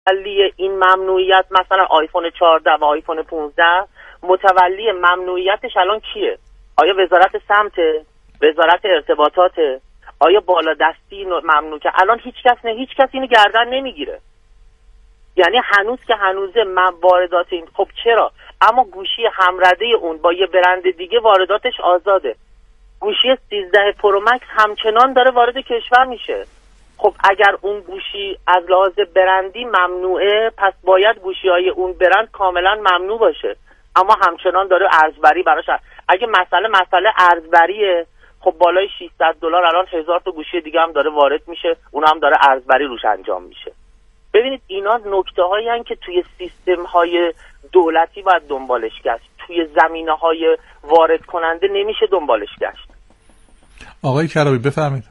متولی این ممنوعیت مثلا آیفون 14 و آیفون 15 متولی ممنوعیتش الان کیه؟ آیا وزارت سمت، وزارت ارتباطات، آیا بالادستی ممنوع؟ که الان هیچ کس اینو گردن نمیگیره. یعنی هنوز که هنوزه واردات این، خب چرا؟ اما گوشی همرده اون با یه برند دیگه وارداتش آزاده. گوشی 13 پرو مکس همچنان داره وارد کشور میشه. خب اگر اون گوشی از لحاظ برندی ممنوعه، پس باید گوشی‌های اون برند کاملا ممنوع باشه، اما همچنان داره ارزبری براش. اگه مسئله ارزبریه، خب بالای $600 الان 1000 تا گوشی دیگه هم داره وارد میشه، اون هم داره ارزبری روش انجام میشه. ببینید اینا نکته‌هایی هستن که توی سیستم‌های دولتی باید دنبالش گشت، توی زمینه‌های وارد کننده نمیشه دنبالش گشت. آقای کرابی بفرمایید.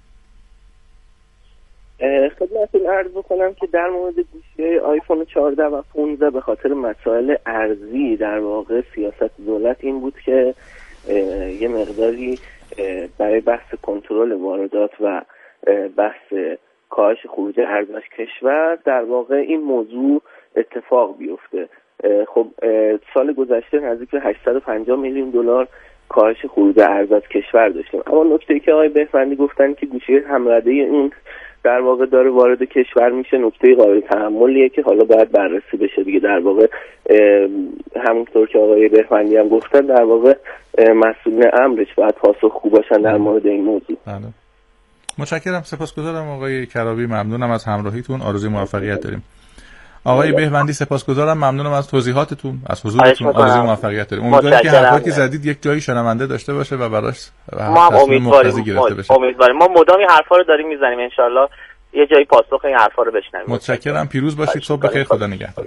خدمتتون عرض بکنم که در مورد گوشی‌های آیفون 14 و 15 به خاطر مسائل ارزی در واقع سیاست دولت این بود که یه مقداری برای بحث کنترل واردات و بحث کاهش خروج ارز از کشور در واقع این موضوع اتفاق بیفته. خب سال گذشته نزدیک به $850 میلیون کاهش خروج ارز از کشور داشتیم. اما نکته‌ای که آقای بهفندی گفتن که گوشی همرده اون در واقع داره وارد کشور میشه، نکته قابل تأملیه که حالا باید بررسی بشه دیگه. در واقع همونطور که آقای بهفندی هم گفتن، در واقع مسئولین امرش باید پاسخگو باشن در مورد این موضوع. بله. متشکرم، سپاسگزارم آقای کرابی، ممنونم از همراهیتون، آرزوی موفقیت داریم. آقای بهفندی سپاسگزارم، ممنونم از توضیحاتتون، از حضورتون، آرزوی موفقیت داریم. امیدوارم که حرفایی که زدید یک جایی شنونده داشته باشه و براش تصمیم متخذی گرفته بشه. امیدواریم. ما مدام این حرفا رو داریم میزنیم، ان شاءالله یه جایی پاسخ این حرفا رو بشنویم. متشکرم، پیروز باشید، صبح بخیر، خدا نگهدار.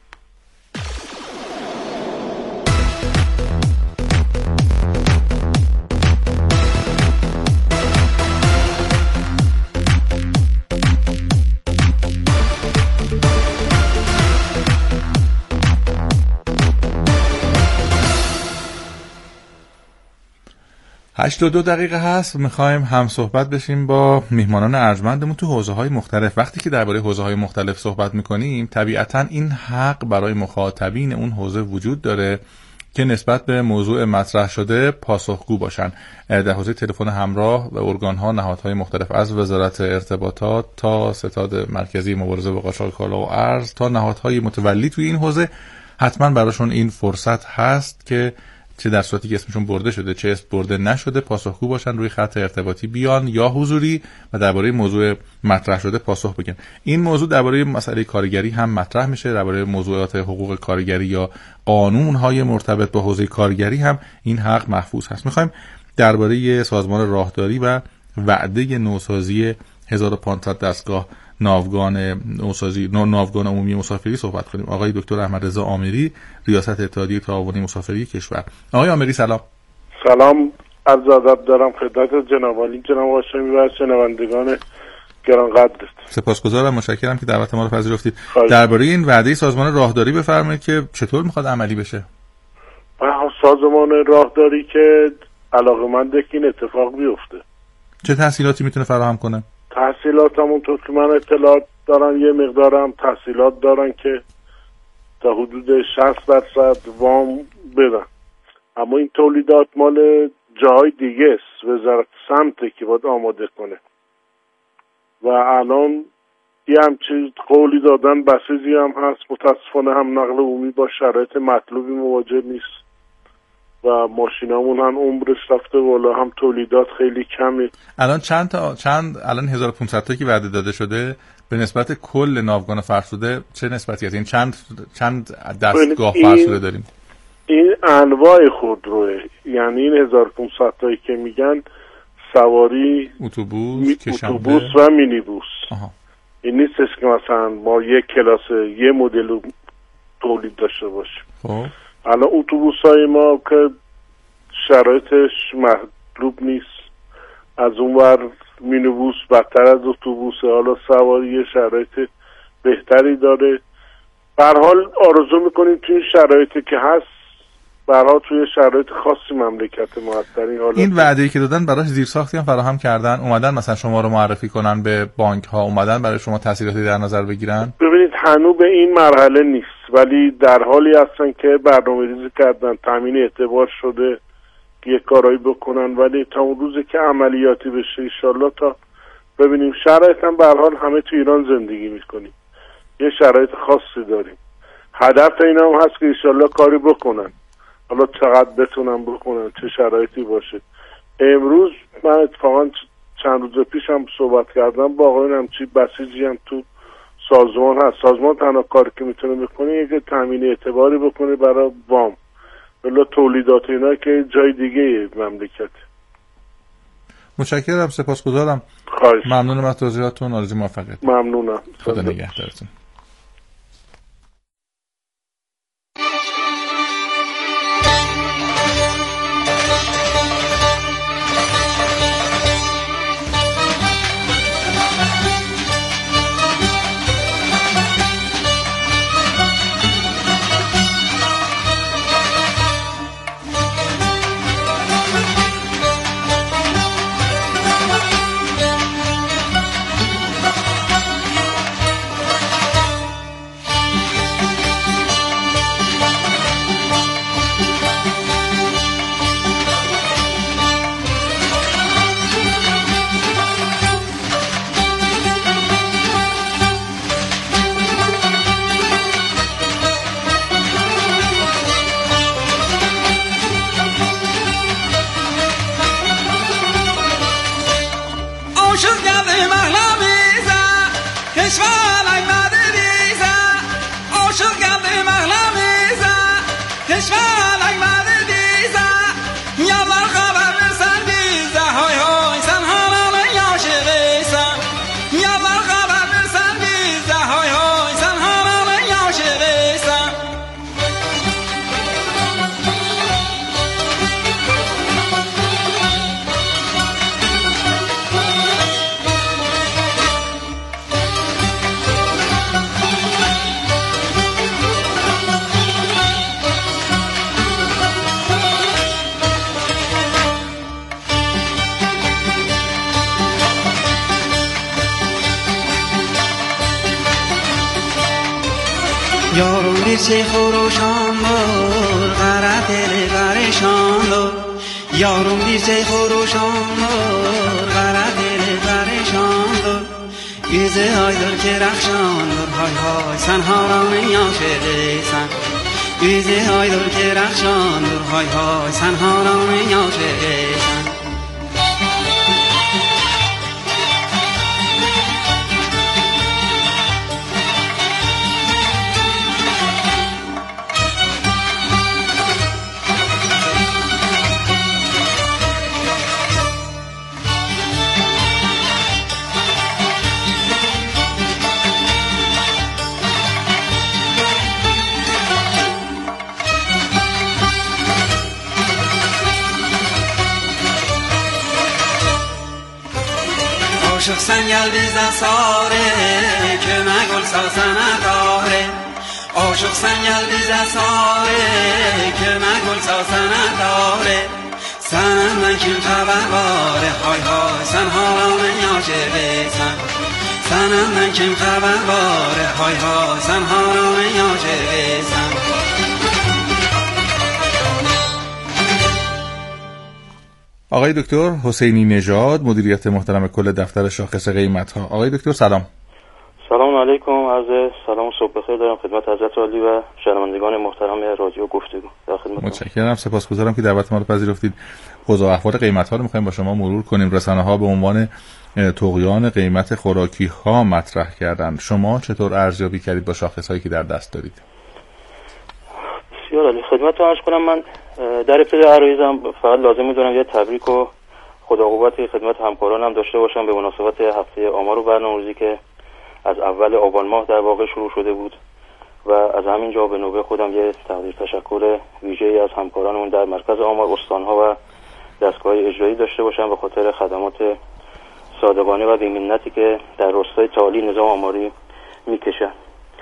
دو دقیقه هست، میخوایم هم صحبت بشیم با میهمانان ارجمندمون تو حوزه‌های مختلف. وقتی که درباره حوزه‌های مختلف صحبت میکنیم، طبیعتاً این حق برای مخاطبین اون حوزه وجود داره که نسبت به موضوع مطرح شده پاسخگو باشن. در حوزه تلفن همراه و ارگان‌ها، نهادهای مختلف از وزارت ارتباطات تا ستاد مرکزی مبارزه با قاچاق کالا و ارز تا نهادهای متولی توی این حوزه، حتما براشون این فرصت هست که چه در صورتی که اسمشون برده شده چه اسم برده نشده پاسخگو باشن، روی خط ارتباطی بیان یا حضوری و درباره موضوع مطرح شده پاسخ بگن. این موضوع درباره مسئله کارگری هم مطرح میشه، درباره موضوعات حقوق کارگری یا قانون‌های مرتبط با حوزه کارگری هم این حق محفوظ هست. میخوایم درباره سازمان راهداری و وعده نوسازی 1500 دستگاه ناوگان عمومی مسافری صحبت کنیم. آقای دکتر احمدرضا آمری، ریاست اتحادیه تعاونی مسافری کشور. آقای آمری سلام. سلام، عرض ادب دارم خدمت جناب عالی، جناب هاشمی و شنوندگان گرانقدر. سپاسگزارم، متشکرم که دعوت ما رو پذیرفتید. درباره این وعده سازمان راهداری بفرمایید که چطور میخواد عملی بشه؟ سازمان راهداری که علاقه‌منده که این اتفاق بیفته. چه تحصیلاتی میتونه فراهم کنه؟ تحصیلات همونطور که من اطلاعات دارم یه مقدارم تحصیلات دارن که تا حدود 60% وام بدن، اما این تولیدات مال جای دیگه است، وزارت سمته که باید آماده کنه و الان یه همچین قولی دادن بسیزی هم هست. متاسفانه هم نقل عمومی با شرایط مطلوبی مواجه نیست و ماشینامون هم عمرش رفته بالا، هم تولیدات خیلی کمی. الان الان 1500 تا که وعده داده شده به نسبت کل ناوگان فرسوده چه نسبتی هست؟ این چند دستگاه فرسوده داریم؟ این انواع خودروه، یعنی این 1500 تایی که میگن سواری اتوبوس و مینیبوس. این نیستش که مثلا ما یک کلاس یه مدل تولید داشته باشیم. خب الان اتوبوس‌های ما که شرایطش مطلوب نیست، از اونور مینیبوس بدتر از اتوبوسه، حالا سواری شرایط بهتری داره. به هر حال آرزو میکنیم تو این شرایطی که هست برای توی شرایط خاصی مملکت ما هست. این وعده‌ای که دادن براش زیرساختی هم فراهم کردن؟ اومدن مثلا شما رو معرفی کنن به بانک ها؟ اومدن برای شما تسهیلاتی در نظر بگیرن؟ ببینید هنوز به این مرحله نیست، ولی در حالی هستن که برنامه‌ریزی کردن، تامین اعتبار شده که یک کارایی بکنن، ولی تا اون روزی که عملیاتی بشه انشالله تا ببینیم. شرایط هم به هر حال همه تو ایران زندگی میکنیم، یه شرایط خاصی داریم. هدف اینا هم هست که انشالله کاری بکنن، حالا چقدر بتونن بکنن، چه شرایطی باشه. امروز من اتفاقا چند روز پیش هم صحبت کردم با آقایون همچی بسیجی هم تو سازمان هست. سازمان تنها کاری که میتونه بکنه یه تامین اعتباری بکنه برای وام، ولی تولیدات اینا که جای دیگه مملکت. متشکرم، سپاسگزارم. خواهش. ممنونم از توضیحاتتون، آرزوی موفقیت. ممنونم. خدا نگهدارتون. یارم بیرچه خروشان دار غرق دل پریشان دار، یارم بیرچه خروشان دار غرق دل پریشان دار، ایزه های دار که رخشان دار های های سن هاران یاشده سن، ایزه های دار که رخشان دار های های سن هاران یاشده سن. عاشق سنگل بیزن ساره که مگل ساسنه داره، عاشق سنگل بیزن ساره که مگل ساسنه داره، سنم من کم خبر باره های های سن هاران یاشه بیسن، سنم من کم خبر باره های های سن هاران یاشه بیسن. آقای دکتر حسینی نژاد، مدیریت محترم کل دفتر شاخص قیمت‌ها. آقای دکتر سلام. سلام علیکم، عرض سلام و صبح بخیر دارم خدمت حضرت عالی و شنوندگان محترم رادیو گفتگو. در خدمتتون. متشکرم، سپاسگزارم که دعوت ما رو پذیرفتید. اوضاع احوال قیمت‌ها رو می‌خوایم با شما مرور کنیم. رسانه‌ها به عنوان طغیان قیمت خوراکی‌ها مطرح کردن. شما چطور ارزیابی کردید با شاخص‌هایی که در دست دارید؟ بسیار عالی، خدمتتون عرض کنم. من در ابتدای عرایزم فقط لازم می‌دونم یه تبریک و خدا قوت خدمت همکارانم داشته باشم به مناسبت هفته آمار و برنامه‌ریزی که از اول آبان ماه در واقع شروع شده بود و از همین جا به نوبه خودم یه تقدیر تشکر ویژه‌ای از همکارانمون در مرکز آمار، استان‌ها و دستگاه اجرایی داشته باشم به خاطر خدمات صادقانه و بی‌منتی که در راستای تعالی نظام آماری می‌کشن.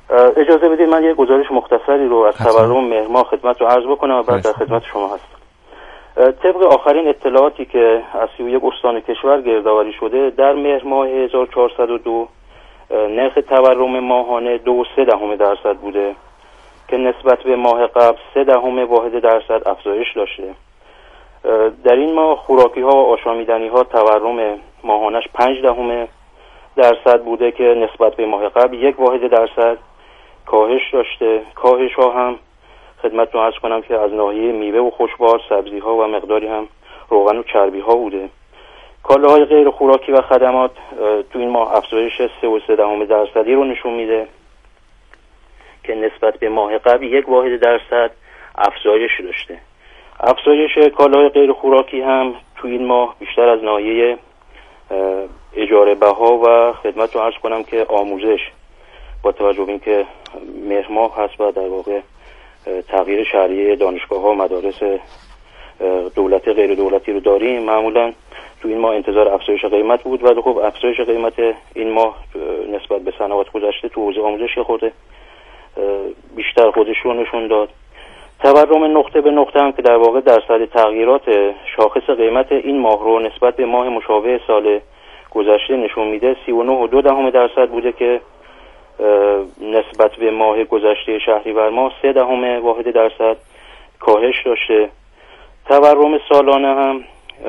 اجازه بدید من یه گزارش مختصری رو از تورم مهر ماه خدمت رو عرض بکنم و بعد در خدمت شما هستم. طبق آخرین اطلاعاتی که از 31 استان کشور گردآوری شده، در مهر ماه 1402 نرخ تورم ماهانه 2.3% بوده که نسبت به ماه قبل 0.3% افزایش داشته. در این ماه خوراکی ها و آشامیدنی ها تورم ماهانش 0.5% بوده که نسبت به ماه قبل 1% کاهش داشته. کاهش ها هم خدمتتون عرض کنم که از ناحیه میوه و خوشبار، سبزی ها و مقداری هم روغن و چربی ها بوده. کالاهای غیر خوراکی و خدمات تو این ماه افزایش 3.3% رو نشون میده که نسبت به ماه قبل 1% افزایش داشته. افزایش کالاهای غیر خوراکی هم تو این ماه بیشتر از ناحیه اجاره بها و خدمتتون عرض کنم که آموزش، با توجه به اینکه مهر ماه هست و در واقع تغییر شهریه دانشگاه ها و مدارس دولتی غیر دولتی رو داریم، معمولا تو این ماه انتظار افزایش قیمت بود و خب افزایش قیمت این ماه نسبت به سنوات گذشته تو حوزه آموزش خورده بیشتر خودش رو نشون داد. تورم نقطه به نقطه هم که در واقع درصد تغییرات شاخص قیمت این ماه رو نسبت به ماه مشابه سال گذشته نشون میده. 39.2% بوده که نسبت به ماه گذشته شهریور ماه 0.3% کاهش داشته. تورم سالانه هم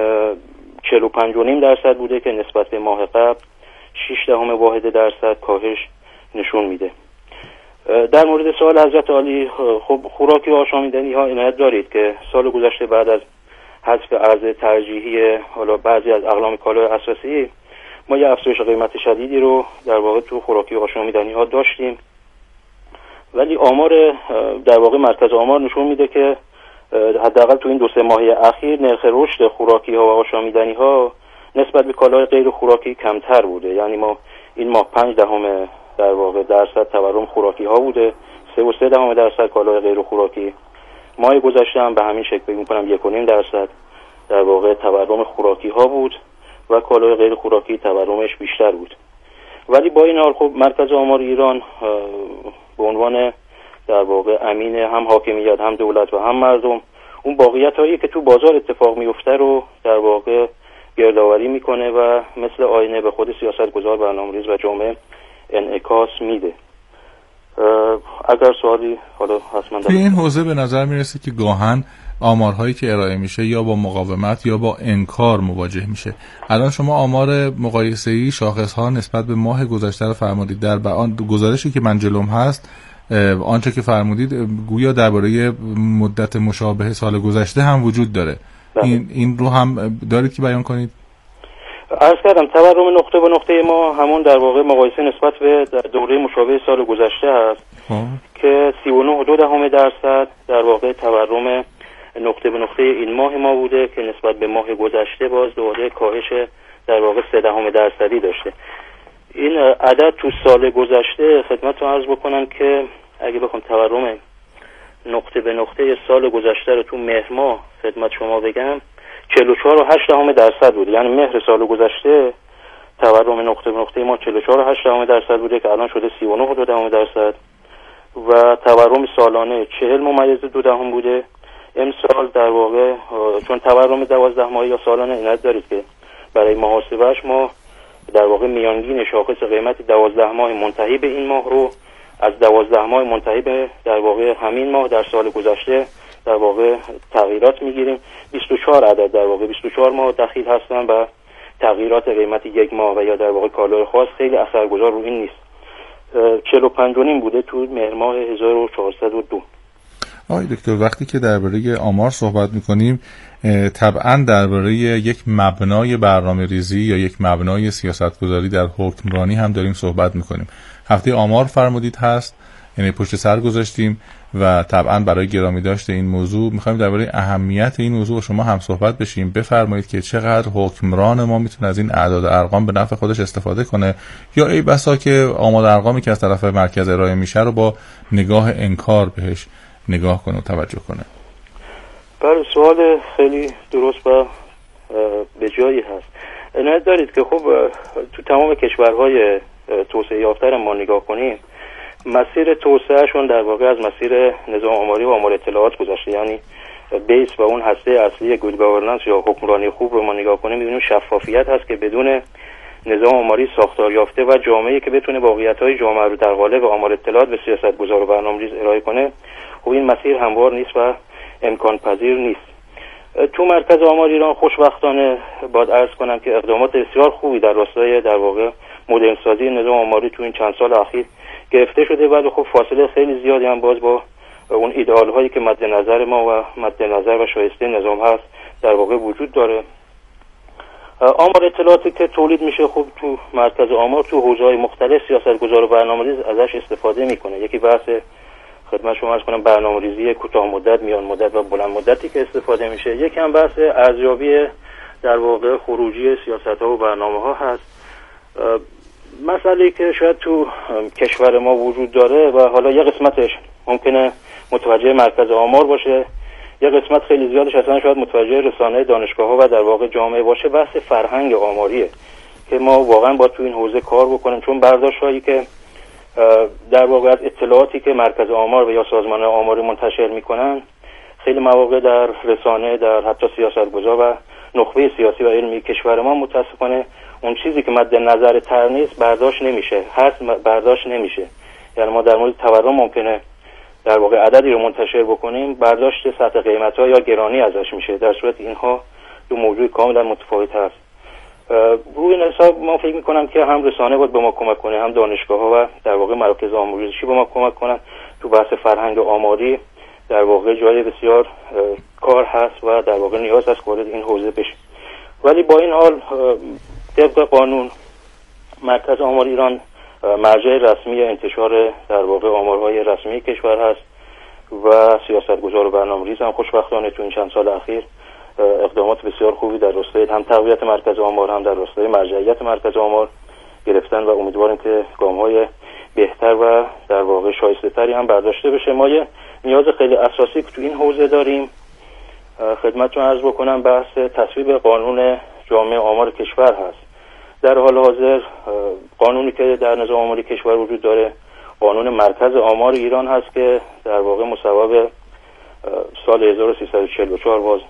45.5% بوده که نسبت به ماه قبل 6.1% کاهش نشون میده. در مورد سوال حضرت عالی، خب خوراکی و آشامیدنی ها عنایت دارید که سال گذشته بعد از حذف ارز ترجیحی حالا بعضی از اقلام کالای اساسی ما یه افزایش قیمت شدیدی رو در واقع تو خوراکی و آشامیدنی ها داشتیم، ولی آمار در واقع مرکز آمار نشون میده که حداقل تو این 2-3 ماه اخیر نرخ رشد خوراکی ها و آشامیدنی ها نسبت به کالای غیر خوراکی کمتر بوده. یعنی ما این ماه 5 در واقع درصد تورم خوراکی ها بوده، 3.3% کالای غیر خوراکی. ماه گذشته هم به همین شکل فکر می‌کنم 1.5% در واقع تورم خوراکی ها بود و کالای غیر خوراکی تورمش بیشتر بود. ولی با این حال خب مرکز آمار ایران به عنوان در واقع امین هم حاکمیت هم دولت و هم مردم اون واقعیت هایی که تو بازار اتفاق میفته رو در واقع گردآوری میکنه و مثل آینه به خود سیاستگزار، برنامه‌ریز و جامعه انعکاس میده. اگر سوالی حالا هست من توی این حوزه به نظر میرسه که گاهن آمارهایی که ارائه میشه یا با مقاومت یا با انکار مواجه میشه. الان شما آمار مقایسه‌ای شاخص‌ها نسبت به ماه گذشته رو فرمودید. در آن گزارشی که من جلوم هست آنچه که فرمودید گویا درباره مدت مشابه سال گذشته هم وجود داره. این رو هم دارید که بیان کنید؟ عرض کردم تورم نقطه به نقطه ما همون در واقع مقایسه نسبت به دوره مشابه سال گذشته هست که 39.2% در واقع تورم نقطه به نقطه این ماه ما بوده که نسبت به ماه گذشته باز دوباره کاهش در واقع 0.3% داشته. این عدد تو سال گذشته خدمتتون عرض بکنم که اگه بخوام تورم نقطه به نقطه سال گذشته رو تو مهر ماه خدمت شما بگم 44.8% بود. یعنی مهر سال گذشته تورم نقطه به نقطه ما 44.8% بوده که الان شده 39.2% و تورم سالانه 40.2 بوده. امسال در واقع چون تورم 12 ماهه یا سالانه عنایت دارید که برای محاسبهش ما در واقع میانگین شاخص قیمت 12 ماه منتهی به این ماه رو از 12 ماه منتهی به در واقع همین ماه در سال گذشته در واقع تغییرات میگیریم. 24 عدد در واقع 24 ماه دخیل هستن و تغییرات قیمت یک ماه و یا در واقع کالای خاص خیلی اثرگذار رو این نیست. 45.5 بوده تو مهر ماه 1402. آقای دکتر وقتی که درباره آمار صحبت میکنیم طبعا درباره یک مبنای برنامه ریزی یا یک مبنای سیاستگذاری در حکمرانی هم داریم صحبت میکنیم. هفته آمار فرمودید هست، یعنی پشت سر گذاشتیم و طبعا برای گرامی داشته این موضوع میخوایم درباره اهمیت این موضوع شما هم صحبت بشیم. بفرمایید که چقدر حکمران ما میتونه از این اعداد ارقام به نفع خودش استفاده کنه یا ای بسا که آمار ارقامی که از طرف مرکز ارائه میشه رو با نگاه انکار بهش نگاه کنه و توجه کنه. بله سوال خیلی درست و به جایی هست. عنایت دارید که خب تو تمام کشورهای توسعه یافته ما نگاه کنیم مسیر توسعهشون در واقع از مسیر نظام آماری و آمار اطلاعات گذشته. یعنی بیس و اون هسته اصلی گود گاورننس یا حکمرانی خوب رو ما نگاه کنیم می‌بینیم شفافیت هست که بدون نظام آماری ساختار یافته و جامعه‌ای که بتونه واقعیت‌های جامعه رو در قالب آمار اطلاعات به سیاستگزار و برنامه‌ریز ارائه کنه، خب این مسیر هموار نیست و امکان پذیر نیست. تو مرکز آمار ایران خوشبختانه باید عرض کنم که اقدامات بسیار خوبی در راستای در واقع مدرن سازی نظام آماری تو این چند سال اخیر گرفته شده، ولی خب فاصله خیلی زیادی هم باز با اون ایدئال هایی که مد نظر ما و مد نظر و شایسته نظام هست در واقع وجود داره. آمار اطلاعاتی که تولید میشه خب تو مرکز آمار تو حوزه‌های مختلف سیاستگزار و برنامه‌ریز ازش استفاده میکنه. یکی بحث خدمت شما عرض کنم برنامه‌ریزی کوتاه مدت، میان مدت و بلند مدتی که استفاده میشه. یکی هم بحث ارزیابی در واقع خروجی سیاست‌ها و برنامه‌ها هست. مسئله‌ای که شاید تو کشور ما وجود داره و حالا یه قسمتش ممکنه متوجه مرکز آمار باشه، یه قسمت خیلی زیادش اصلا شاید متوجه رسانه دانشگاه‌ها و در واقع جامعه باشه، بحث فرهنگ آماریه که ما واقعا با تو این حوزه کار بکنیم، چون برداشت‌هایی که در واقع از اطلاعاتی که مرکز آمار و یا سازمان آماری منتشر میکنن خیلی مواقع در رسانه، در حتی سیاستگزار و نخبه سیاسی و علمی کشور ما متاسفانه اون چیزی که مد نظر تر نیست برداشت نمیشه، برداشت نمیشه. یعنی ما در مورد تورم ممکنه در واقع عددی رو منتشر بکنیم، برداشت سطح قیمت‌ها یا گرانی ازش میشه، در صورت اینها دو موضوع کاملا متفاوت هست. روی این حساب ما فکر میکنم که هم رسانه باید به ما کمک کنه، هم دانشگاه‌ها و در واقع مراکز آموزشی به ما کمک کنن تو بحث فرهنگ آماری. در واقع جای بسیار کار هست و در واقع نیاز هست وارد این حوزه بشه. ولی با این حال طبق قانون مرکز آمار ایران مرجع رسمی انتشار در واقع آمارهای رسمی کشور هست و سیاستگزار و برنامه‌ریز هم خوشبختانه تو این چند سال اخیر اقدامات بسیار خوبی در راستای هم تقویت مرکز آمار هم در راستای مرجعیت مرکز آمار گرفتن و امیدواریم که گام‌های بهتر و در واقع شایسته‌تری هم برداشته بشه. ما یه نیاز خیلی اساسی که تو این حوزه داریم خدمتتون عرض بکنم بحث تصویب قانون جامع آمار کشور هست. در حال حاضر قانونی که در نظام آماری کشور وجود داره قانون مرکز آمار ایران هست که در واقع مصوب سال 1344 باز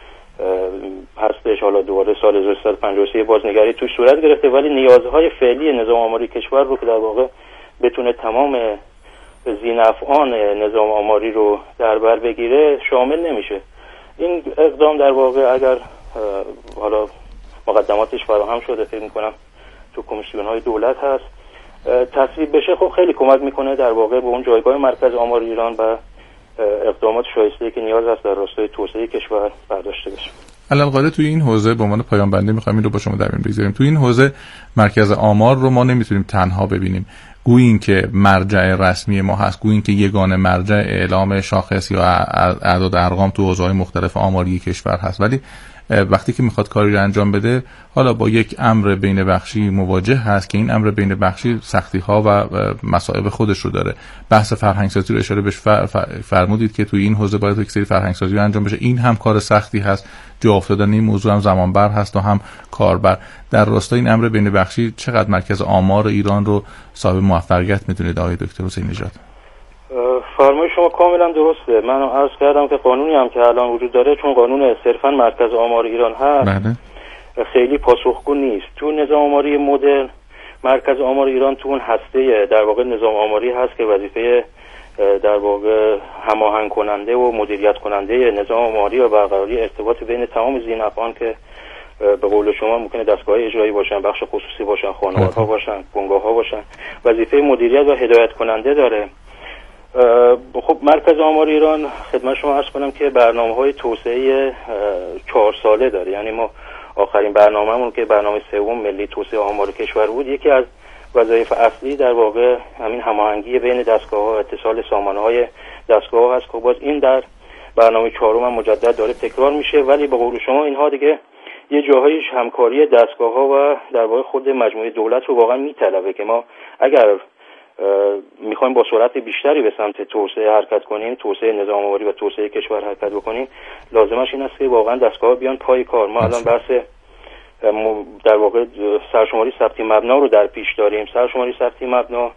هستش. حالا دوباره سال 1353 بازنگری توش صورت گرفته، ولی نیازهای فعلی نظام آماری کشور رو که در واقع بتونه تمام ذینفعان نظام آماری رو در بر بگیره شامل نمیشه. این اقدام در واقع اگر حالا مقدماتش فراهم شده فکر میکنم تو کمیسیون‌های دولت هست تصویب بشه، خب خیلی کمک میکنه در واقع به اون جایگاه مرکز آمار ایران و اقدامات شایسته که نیاز هست در راستای توسعه کشور برداشته بشه. علالقاعده توی این حوزه به عنوان پایان بندی می‌خوایم این رو با شما در میون بگذاریم. توی این حوزه مرکز آمار رو ما نمیتونیم تنها ببینیم، گویی این که مرجع رسمی ما هست، گویی این که یگانه مرجع اعلام شاخص یا اعداد ارقام تو حوزه‌های مختلف آماری کشور هست، ولی وقتی که میخواد کاری رو انجام بده حالا با یک امر بین بخشی مواجه هست که این امر بین بخشی سختی ها و مصائب خودش رو داره. بحث فرهنگ سازی رو اشاره بهش فرمودید که توی این حوزه باید یک سری فرهنگ سازی انجام بشه. این هم کار سختی هست، جا افتادن این موضوع هم زمانبر هست و هم کاربر. در راستای این امر بین بخشی چقدر مرکز آمار ایران رو صاحب موفقیت میدونید آقای دکتر حسین نژاد؟ فرمای شما کاملا درسته. من عرض کردم که قانونی هم که الان وجود داره چون قانون صرفا مرکز آمار ایران هست خیلی پاسخگو نیست. تو نظام آماری مدرن مرکز آمار ایران تو اون هسته در واقع نظام آماری هست که وظیفه در واقع هماهنگ کننده و مدیریت کننده نظام آماری و برقراری ارتباط بین تمام ذینفعان که به قول شما ممکنه دستگاه اجرایی باشن، بخش خصوصی باشن، خانوارها باشن، بنگاه‌ها باشن، وظیفه مدیریت و هدایت کننده داره. خب مرکز آمار ایران خدمت شما عرض کنم که برنامه‌های توسعه 4 ساله داره. یعنی ما آخرین برنامه‌مون که برنامه سوم ملی توسعه آمار کشور بود، یکی از وظایف اصلی در واقع همین هماهنگی بین دستگاه‌ها، اتصال سامانه‌های دستگاه‌ها هست که باز این در برنامه 4 هم مجدد داره تکرار میشه. ولی به قول شما اینها دیگه یه جاهایش همکاری دستگاه‌ها و در واقع خود مجموعه دولت رو واقعا میطلبه که ما اگر میخوایم با سرعت بیشتری به سمت توسعه حرکت کنیم، توسعه نظام آماری و توسعه کشور حرکت بکنیم، لازمش این است که واقعا دستگاه بیان پای کار. ما الان بحث در واقع سرشماری ثبتی مبنا رو در پیش داریم. سرشماری ثبتی مبنا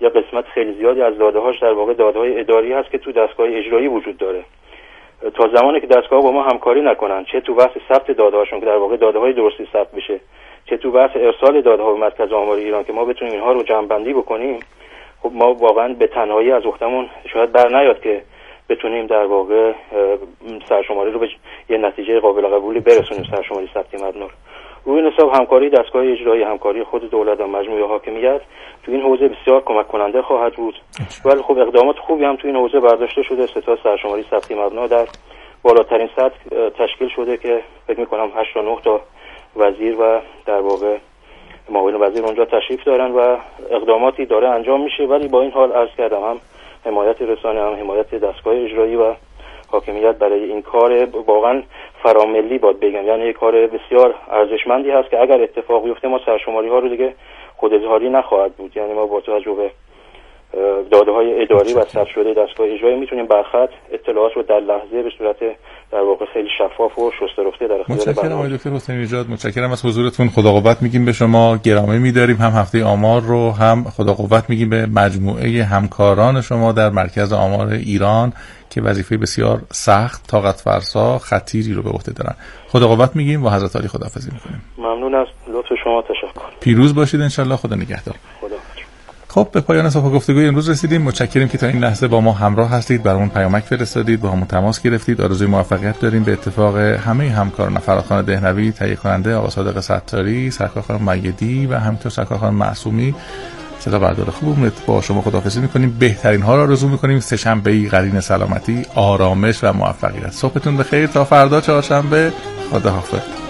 یا قسمت خیلی زیادی از داده‌هاش در واقع داده‌های اداری هست که تو دستگاه اجرایی وجود داره. تا زمانی که دستگاه با ما همکاری نکنن، چه تو بحث ثبت داده‌هاشون که در واقع داده‌های درستی ثبت بشه، چه تو بحث ارسال داده‌ها به مرکز آمار ایران که ما بتونیم اینها رو جمع‌بندی بکنیم، خب ما واقعا به تنهایی از عهده‌مون شاید بر نیاد که بتونیم در واقع سرشماری رو به یه نتیجه قابل قبولی برسونیم. سرشماری ثبت مبنا روی این حساب همکاری دستگاه اجرایی، همکاری خود دولت و مجموعه حاکمیت تو این حوزه بسیار کمک کننده خواهد بود. ولی خب اقدامات خوبی هم تو این حوزه برداشته شده. ستاد سرشماری ثبت مبنا در بالاترین سطح تشکیل شده که فکر می‌کنم 8 تا 9 تا وزیر و در واقع معاون وزیر اونجا تشریف دارن و اقداماتی داره انجام میشه. ولی با این حال عرض کردم هم حمایت رسانه، هم حمایت دستگاه اجرایی و حاکمیت برای این کار واقعا فراملی باید بگم، یعنی یک کار بسیار ارزشمندی هست که اگر اتفاق بیفته ما سرشماری ها رو دیگه خود اظهاری نخواهد بود. یعنی ما با توجه به داده های اداری و ثبت شده دستگاه اجرایی میتونیم برخط اطلاعات رو در لحظه به صورت در واقع خیلی شفاف و شسته رفته در اختیار متشکرم آقای دکتر حسینی نژاد، متشکرم از حضورتون. خدا قوت میگیم به شما، گرامی می‌داریم هم هفته آمار رو، هم خدا قوت میگیم به مجموعه همکاران شما در مرکز آمار ایران که وظیفه بسیار سخت، طاقت فرسا، خطیری رو به عهده دارن. خدا قوت میگیم و حضرت علی خداحافظی میکنیم. ممنون از لطف شما، تشکر. پیروز باشید ان شاءالله. خدا نگهدار. خدا. خب به پایان صفحه گفتگوی امروز رسیدیم. متشکریم که تا این لحظه با ما همراه هستید، برامون پیامک فرستادید، با همون تماس گرفتید. آرزوی موفقیت داریم به اتفاق همه همکاران. فرادخان دهنوی، تهیه کننده آقا صادق ستاری، سرکار خانم مجیدی و همینطور سرکار خانم معصومی، صدا بردار خوبمون. با شما خداحافظی می‌کنیم. بهترین ها را آرزو می‌کنیم. سه‌شنبه‌ای قرین سلامتی، آرامش و موفقیت. صبحتون بخیر تا فردا چهارشنبه. خداحافظ.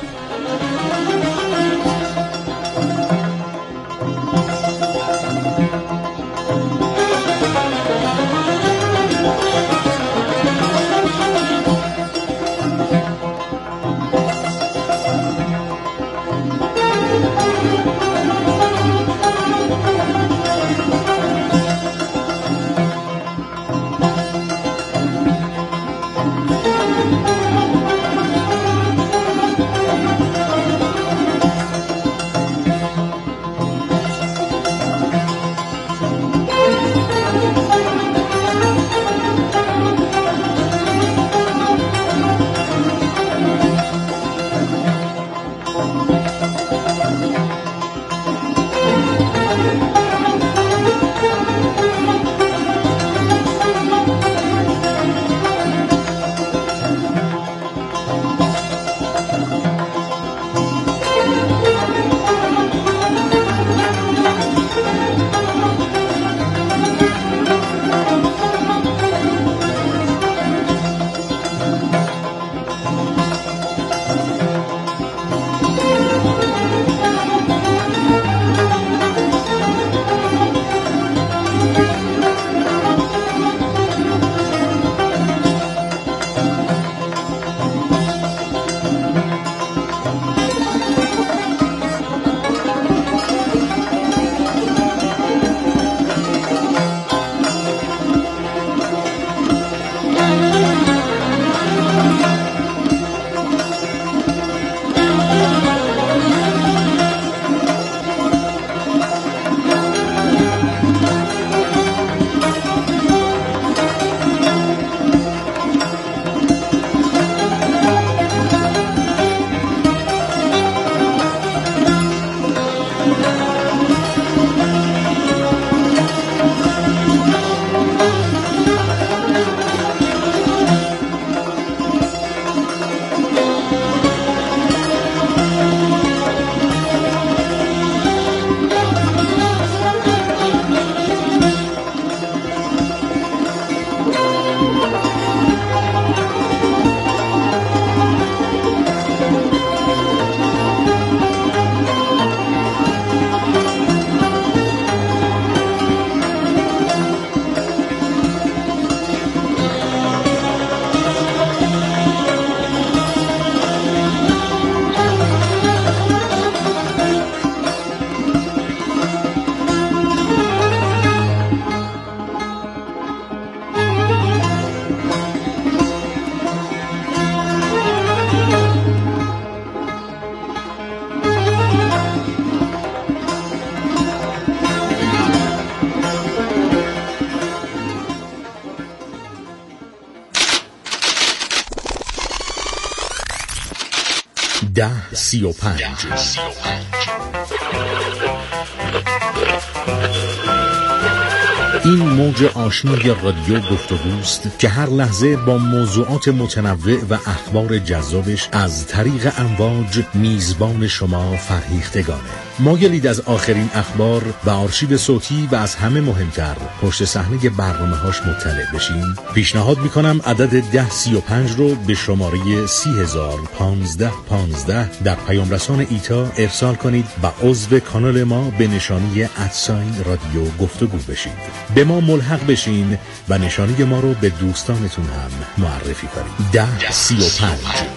1035. این موج آشنای رادیو گفتگوست که هر لحظه با موضوعات متنوع و اخبار جذابش از طریق امواج میزبان شما فرهیختگانه. مایلید از آخرین اخبار و آرشیو صوتی و از همه مهمتر پشت صحنه برنامه‌هاش مطلع بشین؟ پیشنهاد میکنم عدد 1035 رو به شماره 3001515 در پیام رسان ایتا ارسال کنید و عضو کانال ما به نشانی @رادیو گفتگو بشید. به ما ملحق بشین و نشانی ما رو به دوستانتون هم معرفی کنید. 1035.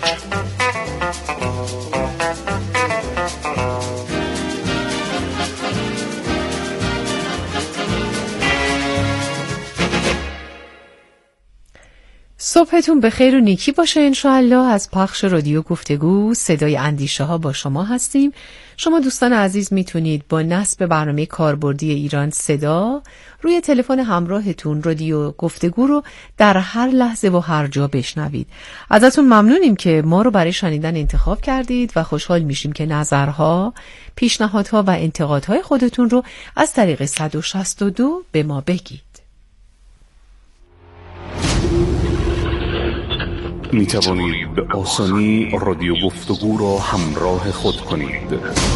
صبحتون بخیر و نیکی باشه انشاءالله. از پخش رادیو گفتگو صدای اندیشه ها با شما هستیم. شما دوستان عزیز میتونید با نصب برنامه کاربردی ایران صدا روی تلفن همراهتون رادیو گفتگو رو در هر لحظه و هر جا بشنوید. ازتون ممنونیم که ما رو برای شنیدن انتخاب کردید و خوشحال میشیم که نظرها، پیشنهادها و انتقادهای خودتون رو از طریق 162 به ما بگید. می توانید به آسانی رادیو گفتگو را همراه خود کنید.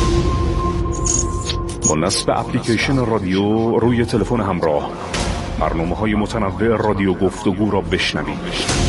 با نصب اپلیکیشن رادیو روی تلفن همراه برنامه‌های متنوع رادیو گفتگو را بشنوید.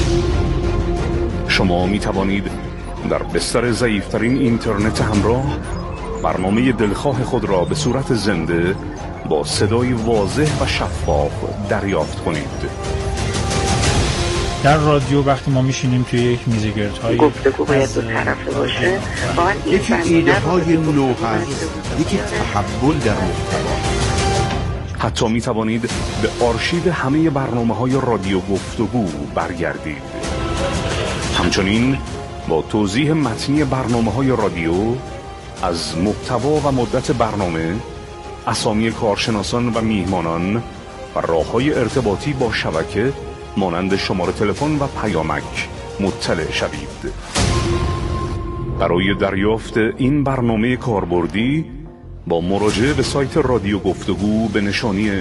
شما می توانید در بستر ضعیف‌ترین اینترنت همراه برنامه دلخواه خود را به صورت زنده با صدای واضح و شفاف دریافت کنید. در رادیو وقتی ما میشینیم توی یک میزگردهای گفتگو باید دو طرفه باشه، یکی ایده های نو هست، یکی تحول در محتوا. حتی می توانید به آرشیو همه برنامه‌های رادیو گفتگو برگردید. همچنین با توضیح متنی برنامه‌های رادیو از محتوا و مدت برنامه، اسامی کارشناسان و میهمانان و راه‌های ارتباطی با شبکه مانند شماره تلفن و پیامک مطلع شوید. برای دریافت این برنامه کاربردی با مراجعه به سایت رادیو گفتگو به نشانی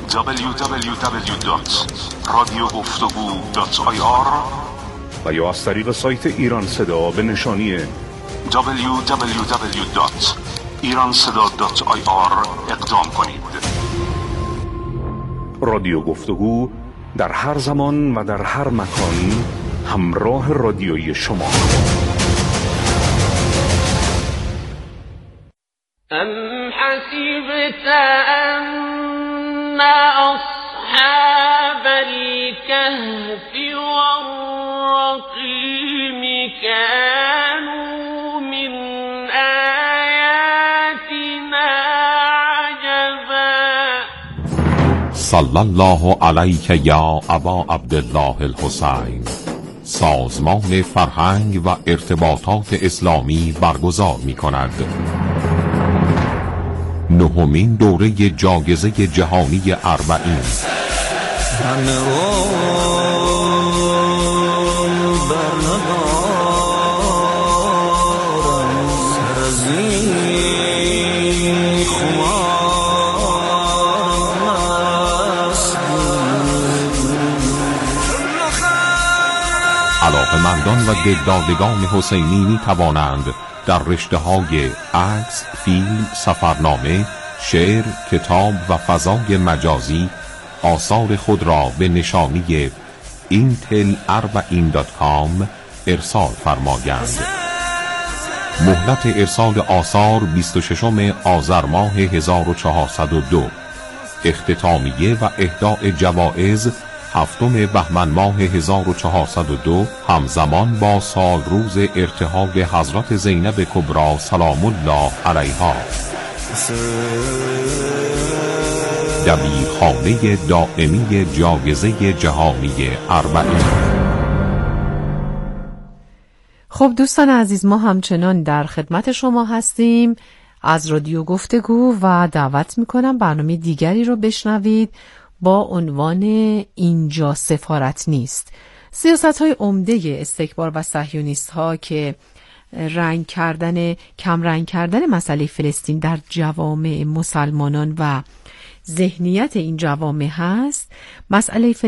www.radiogoftegu.ir و یا از طریق سایت ایران صدا به نشانی www.iranseda.ir اقدام کنید. رادیو گفتگو در هر زمان و در هر مکان همراه رادیویی شما. ام حسبت ان اصحاب الكهف والرقيم كانوا من آیاتنا عجبا. صلی الله علیک یا ابا عبدالله الحسین. سازمان فرهنگ و ارتباطات اسلامی برگزار می کند 9مین دوره جایزه جهانی اربعین. علاقه‌مندان و دلدادگان حسینی می توانند در رشته‌های عکس، فیلم، سفرنامه، شعر، کتاب و فضای مجازی آثار خود را به نشانی intel40.com ارسال فرمایند. مهلت ارسال آثار 26 آذر ماه 1402. اختتامیه و اهداء جوائز 7 بهمن ماه 1402 همزمان با سال روز ارتحال حضرت زینب کبری سلام الله علیها. دبیرخانه دائمی جایزه جهانی اربعین. خب دوستان عزیز، ما همچنان در خدمت شما هستیم از رادیو گفتگو و دعوت میکنم برنامه دیگری رو بشنوید با عنوان اینجا سفارت نیست. سیاست‌های عمده استکبار و صهیونیست‌ها که کم رنگ کردن مسئله فلسطین در جوامع مسلمانان و ذهنیت این جوامع هست، مسئله